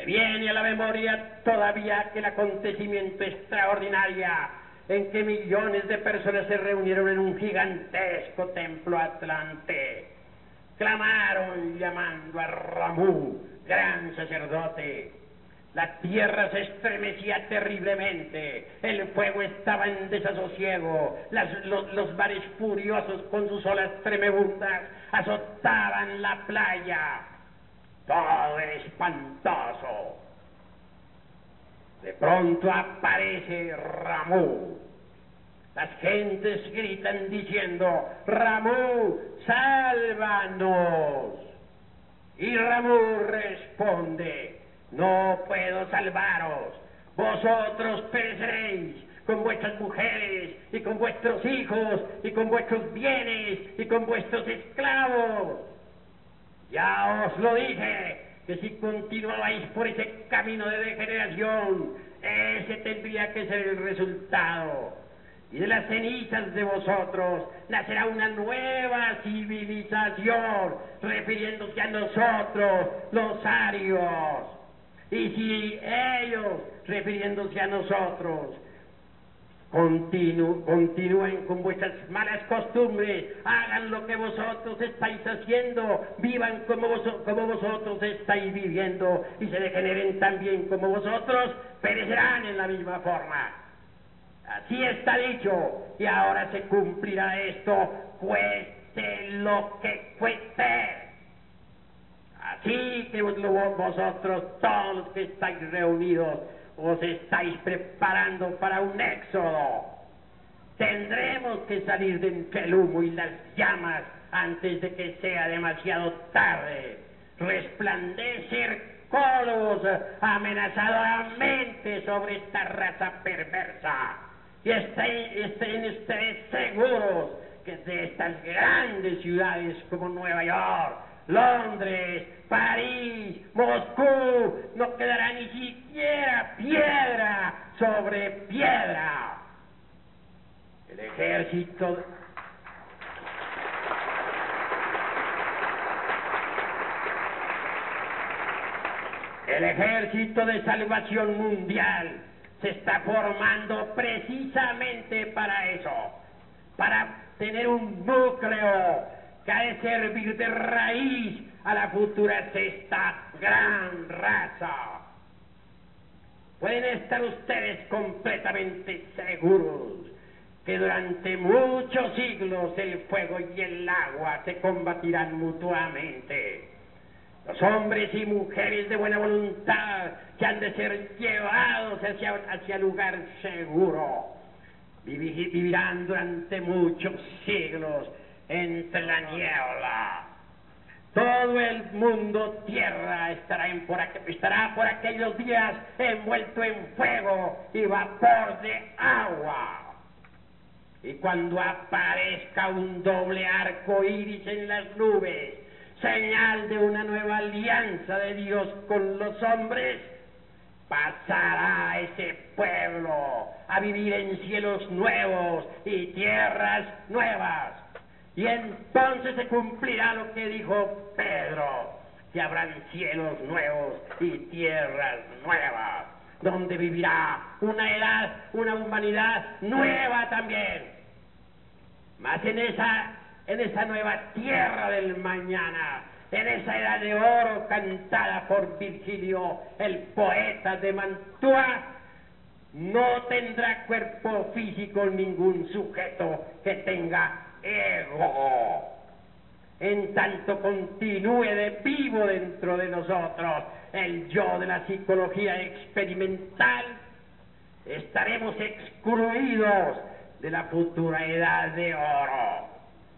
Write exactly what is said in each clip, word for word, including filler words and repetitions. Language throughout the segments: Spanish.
viene a la memoria todavía aquel acontecimiento extraordinario en que millones de personas se reunieron en un gigantesco templo atlante. Clamaron llamando a Ramú, gran sacerdote. La tierra se estremecía terriblemente, el fuego estaba en desasosiego, las, los, los mares furiosos con sus olas tremebundas azotaban la playa. Todo era espantoso. De pronto aparece Ramú. Las gentes gritan diciendo: Ramú, sálvanos. Y Ramú responde: no puedo salvaros, vosotros pereceréis con vuestras mujeres y con vuestros hijos y con vuestros bienes y con vuestros esclavos. Ya os lo dije, que si continuabais por ese camino de degeneración, ese tendría que ser el resultado. Y de las cenizas de vosotros nacerá una nueva civilización, refiriéndose a nosotros, los arios. Y si ellos, refiriéndose a nosotros, continu, continúen con vuestras malas costumbres, hagan lo que vosotros estáis haciendo, vivan como, vos, como vosotros estáis viviendo, y se degeneren también como vosotros, perecerán en la misma forma. Así está dicho, y ahora se cumplirá esto, cueste lo que cueste. Así que vosotros, todos los que estáis reunidos, os estáis preparando para un éxodo. Tendremos que salir de entre el humo y las llamas antes de que sea demasiado tarde. Resplandece Colus amenazadoramente sobre esta raza perversa. Y estén, estén ustedes seguros que de estas grandes ciudades como Nueva York, Londres, París, Moscú, no quedará ni siquiera piedra sobre piedra. El ejército... El ejército de salvación mundial se está formando precisamente para eso, para tener un núcleo que ha de servir de raíz a la futura sexta gran raza. Pueden estar ustedes completamente seguros que durante muchos siglos el fuego y el agua se combatirán mutuamente. Los hombres y mujeres de buena voluntad que han de ser llevados hacia, hacia lugar seguro vivirán durante muchos siglos entre la niebla. Todo el mundo tierra estará, en por, estará por aquellos días envuelto en fuego y vapor de agua. Y cuando aparezca un doble arco iris en las nubes, señal de una nueva alianza de Dios con los hombres, pasará ese pueblo a vivir en cielos nuevos y tierras nuevas. Y entonces se cumplirá lo que dijo Pedro, que habrán cielos nuevos y tierras nuevas, donde vivirá una edad, una humanidad nueva también. Mas en esa, en esa nueva tierra del mañana, en esa edad de oro cantada por Virgilio, el poeta de Mantua, no tendrá cuerpo físico ningún sujeto que tenga ego. En tanto continúe de vivo dentro de nosotros el yo de la psicología experimental, estaremos excluidos de la futura edad de oro.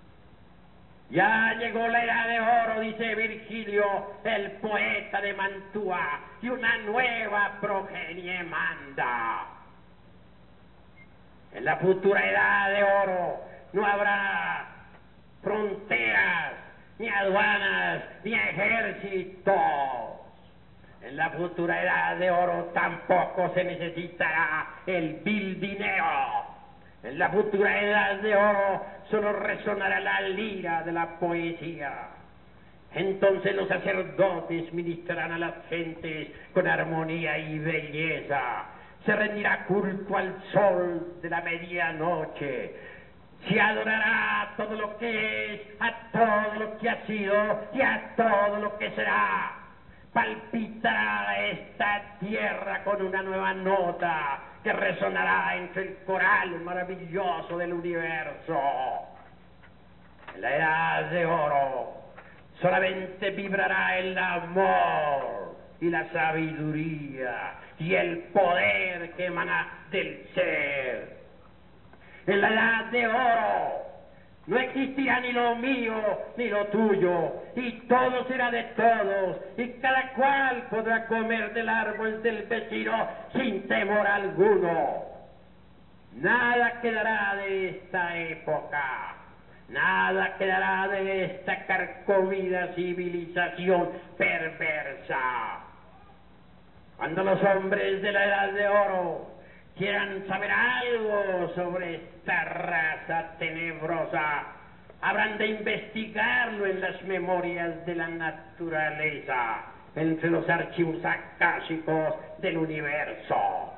Ya llegó la edad de oro, dice Virgilio, el poeta de Mantua, y una nueva progenie manda. En la futura edad de oro no habrá fronteras, ni aduanas, ni ejércitos. En la futura edad de oro tampoco se necesitará el vil dinero. En la futura edad de oro solo resonará la lira de la poesía. Entonces los sacerdotes ministrarán a las gentes con armonía y belleza. Se rendirá culto al sol de la medianoche. Se adorará todo lo que es, a todo lo que ha sido y a todo lo que será. Palpitará esta tierra con una nueva nota que resonará entre el coral maravilloso del universo. En la edad de oro solamente vibrará el amor y la sabiduría y el poder que emana del ser. En la edad de oro no existirá ni lo mío ni lo tuyo, y todo será de todos, y cada cual podrá comer del árbol del vecino sin temor alguno. Nada quedará de esta época, nada quedará de esta carcomida civilización perversa. Cuando los hombres de la edad de oro quieran saber algo sobre esta raza tenebrosa, habrán de investigarlo en las memorias de la naturaleza, entre los archivos akáshicos del universo.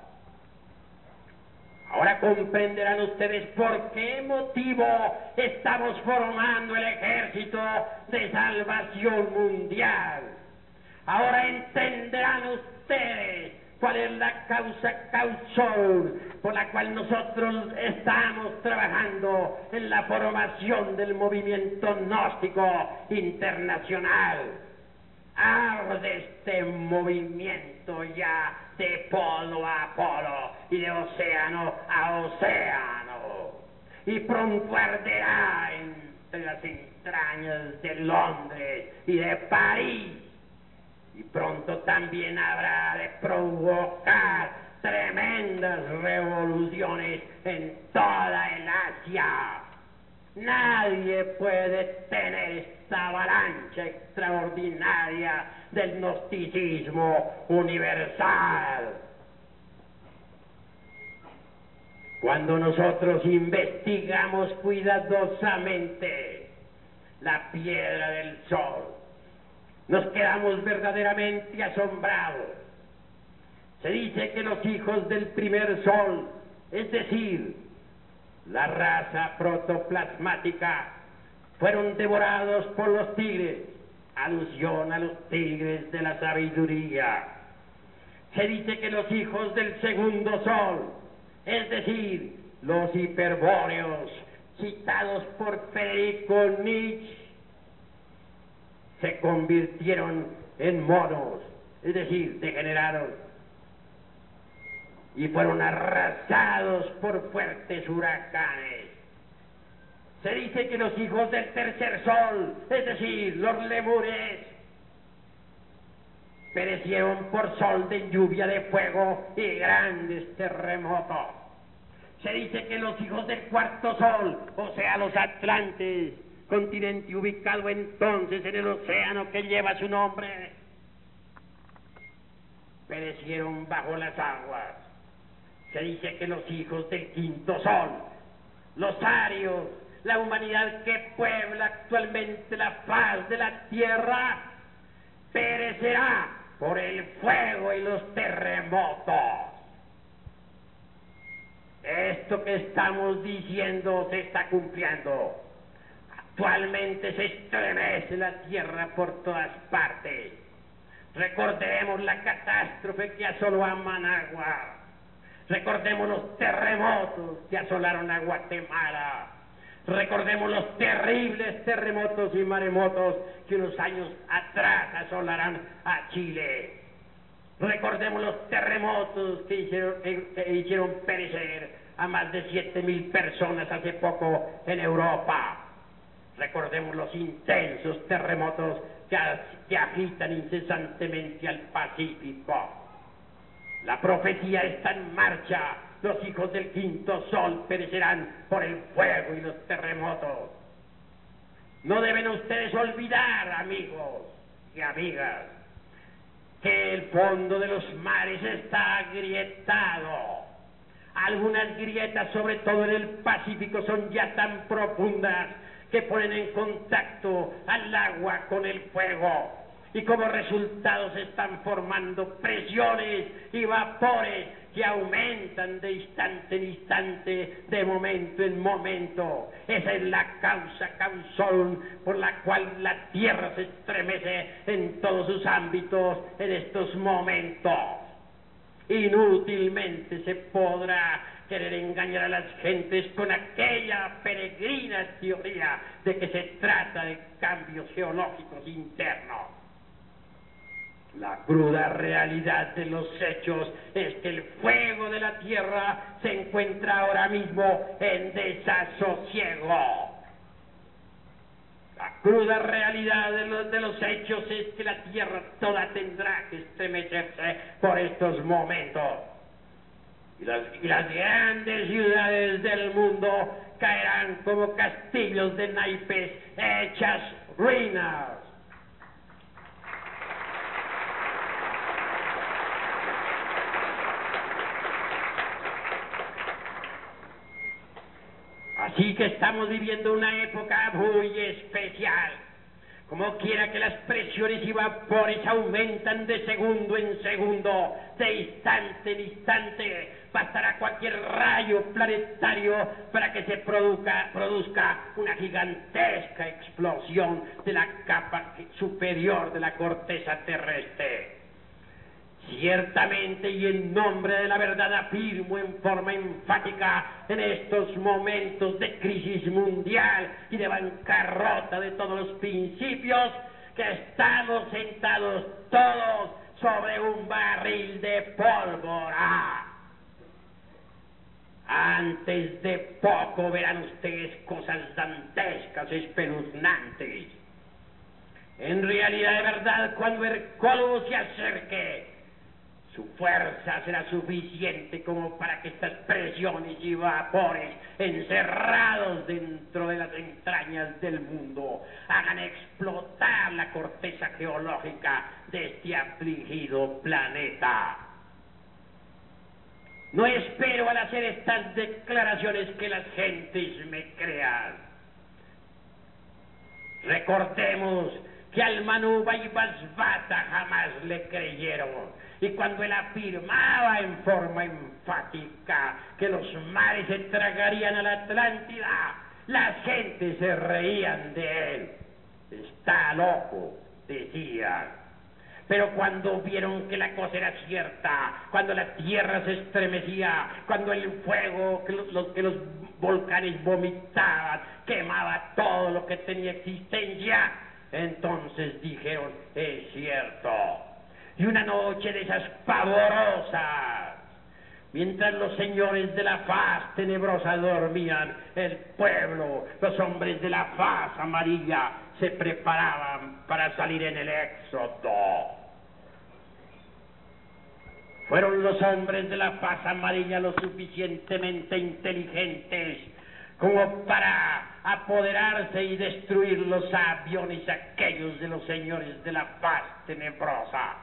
Ahora comprenderán ustedes por qué motivo estamos formando el ejército de salvación mundial. Ahora entenderán ustedes cuál es la causa causal por la cual nosotros estamos trabajando en la formación del movimiento gnóstico internacional. Arde este movimiento ya de polo a polo y de océano a océano, y pronto arderá entre las entrañas de Londres y de París, y pronto también habrá de provocar tremendas revoluciones en toda el Asia. Nadie puede tener esta avalancha extraordinaria del gnosticismo universal. Cuando nosotros investigamos cuidadosamente la piedra del sol, nos quedamos verdaderamente asombrados. Se dice que los hijos del primer sol, es decir, la raza protoplasmática, fueron devorados por los tigres, alusión a los tigres de la sabiduría. Se dice que los hijos del segundo sol, es decir, los hiperbóreos, citados por Federico Nietzsche, se convirtieron en monos, es decir, degenerados, y fueron arrasados por fuertes huracanes. Se dice que los hijos del tercer sol, es decir, los lemures, perecieron por sol de lluvia de fuego y grandes terremotos. Se dice que los hijos del cuarto sol, o sea, los atlantes, continente ubicado entonces en el océano que lleva su nombre, perecieron bajo las aguas. Se dice que los hijos del quinto sol, los arios, la humanidad que puebla actualmente la faz de la tierra, perecerá por el fuego y los terremotos. Esto que estamos diciendo se está cumpliendo. Actualmente se estremece la tierra por todas partes. Recordemos la catástrofe que asoló a Managua. Recordemos los terremotos que asolaron a Guatemala. Recordemos los terribles terremotos y maremotos que unos años atrás asolarán a Chile. Recordemos los terremotos que hicieron, que hicieron perecer a más de siete mil personas hace poco en Europa. Recordemos los intensos terremotos que, que agitan incesantemente al Pacífico. La profecía está en marcha. Los hijos del quinto sol perecerán por el fuego y los terremotos. No deben ustedes olvidar, amigos y amigas, que el fondo de los mares está agrietado. Algunas grietas, sobre todo en el Pacífico, son ya tan profundas que ponen en contacto al agua con el fuego. Y como resultado se están formando presiones y vapores que aumentan de instante en instante, de momento en momento. Esa es la causa causón por la cual la Tierra se estremece en todos sus ámbitos en estos momentos. Inútilmente se podrá querer engañar a las gentes con aquella peregrina teoría de que se trata de cambios geológicos internos. La cruda realidad de los hechos es que el fuego de la Tierra se encuentra ahora mismo en desasosiego. La cruda realidad de los, de los hechos es que la Tierra toda tendrá que estremecerse por estos momentos. Y las, y las grandes ciudades del mundo caerán como castillos de naipes hechas ruinas. Así que estamos viviendo una época muy especial. Como quiera que las presiones y vapores aumentan de segundo en segundo, de instante en instante, bastará cualquier rayo planetario para que se produzca, produzca una gigantesca explosión de la capa superior de la corteza terrestre. Ciertamente y en nombre de la verdad afirmo en forma enfática en estos momentos de crisis mundial y de bancarrota de todos los principios que estamos sentados todos sobre un barril de pólvora. Antes de poco verán ustedes cosas dantescas, espeluznantes. En realidad, de verdad, cuando Hercólogos se acerque, su fuerza será suficiente como para que estas presiones y vapores encerrados dentro de las entrañas del mundo hagan explotar la corteza geológica de este afligido planeta. No espero al hacer estas declaraciones que las gentes me crean. Recordemos que al Manu Vaivasvata jamás le creyeron. Y cuando él afirmaba en forma enfática que los mares se tragarían a la Atlántida, las gentes se reían de él. Está loco, decían. Pero cuando vieron que la cosa era cierta, cuando la tierra se estremecía, cuando el fuego que los, que los volcanes vomitaban, quemaba todo lo que tenía existencia, entonces dijeron, es cierto. Y una noche de esas pavorosas, mientras los señores de la faz tenebrosa dormían, el pueblo, los hombres de la faz amarilla, se preparaban para salir en el éxodo. Fueron los hombres de la faz amarilla lo suficientemente inteligentes como para apoderarse y destruir los aviones aquellos de los señores de la faz tenebrosa.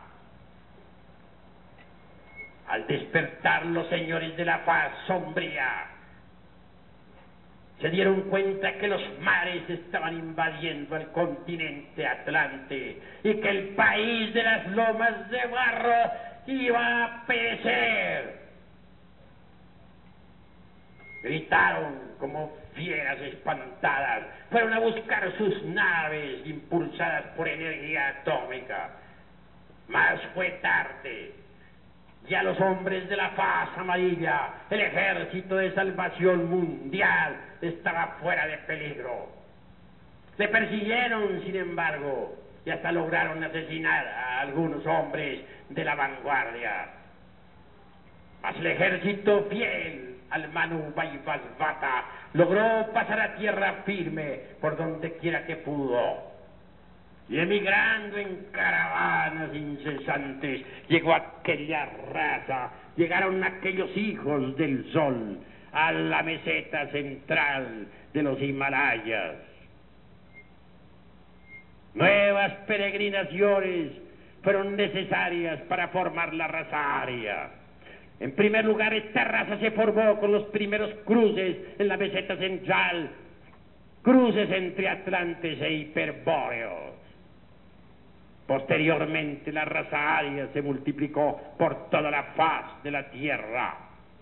Al despertar los señores de la faz sombría, se dieron cuenta que los mares estaban invadiendo el continente Atlante y que el país de las lomas de barro iba a perecer. Gritaron como fieras espantadas, fueron a buscar sus naves impulsadas por energía atómica. Mas fue tarde. Ya los hombres de la faz amarilla, el ejército de salvación mundial, estaba fuera de peligro. Le persiguieron, sin embargo, y hasta lograron asesinar a algunos hombres de la vanguardia. Mas el ejército fiel al Manu Vaivasvata logró pasar a tierra firme por donde quiera que pudo. Y emigrando en caravanas incesantes, llegó aquella raza, llegaron aquellos hijos del sol a la meseta central de los Himalayas. Nuevas peregrinaciones fueron necesarias para formar la raza aria. En primer lugar, esta raza se formó con los primeros cruces en la meseta central, cruces entre Atlantes e Hiperbóreos. Posteriormente la raza aria se multiplicó por toda la faz de la Tierra.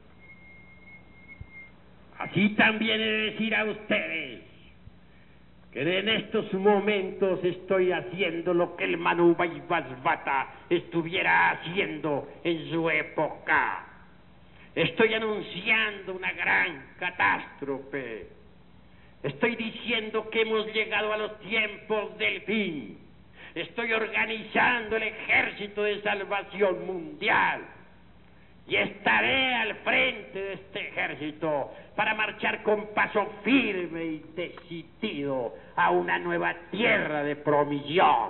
Así también he de decir a ustedes que en estos momentos estoy haciendo lo que el Manu Vaivasvata estuviera haciendo en su época. Estoy anunciando una gran catástrofe. Estoy diciendo que hemos llegado a los tiempos del fin. Estoy organizando el ejército de salvación mundial. Y estaré al frente de este ejército para marchar con paso firme y decidido a una nueva tierra de promisión.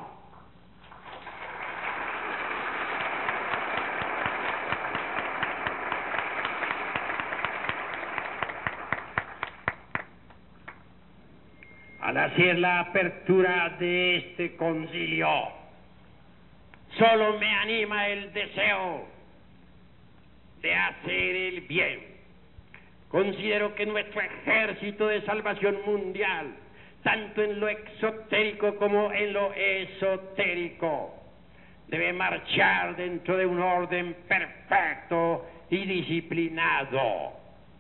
Al hacer la apertura de este concilio, solo me anima el deseo de hacer el bien. Considero que nuestro ejército de salvación mundial, tanto en lo exotérico como en lo esotérico, debe marchar dentro de un orden perfecto y disciplinado.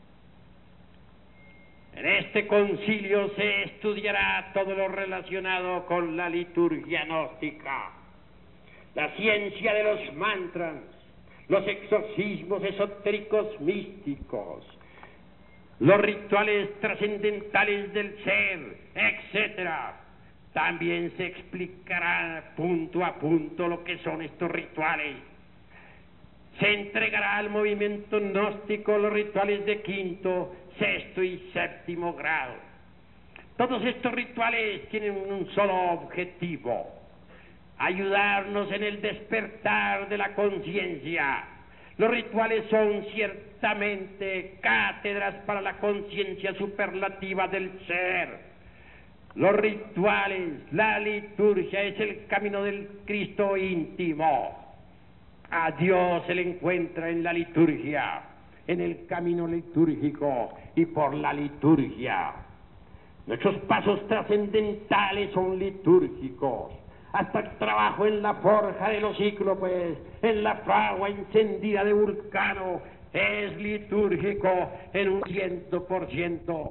En este concilio se estudiará todo lo relacionado con la liturgia gnóstica, la ciencia de los mantras, los exorcismos esotéricos místicos, los rituales trascendentales del ser, etcétera. También se explicará punto a punto lo que son estos rituales. Se entregará al movimiento gnóstico los rituales de quinto, sexto y séptimo grado. Todos estos rituales tienen un solo objetivo: ayudarnos en el despertar de la conciencia. Los rituales son ciertamente cátedras para la conciencia superlativa del ser. Los rituales, la liturgia es el camino del Cristo íntimo. A Dios se le encuentra en la liturgia, en el camino litúrgico y por la liturgia. Nuestros pasos trascendentales son litúrgicos. Hasta el trabajo en la forja de los cíclopes, en la fragua encendida de Vulcano, es litúrgico en un ciento por ciento.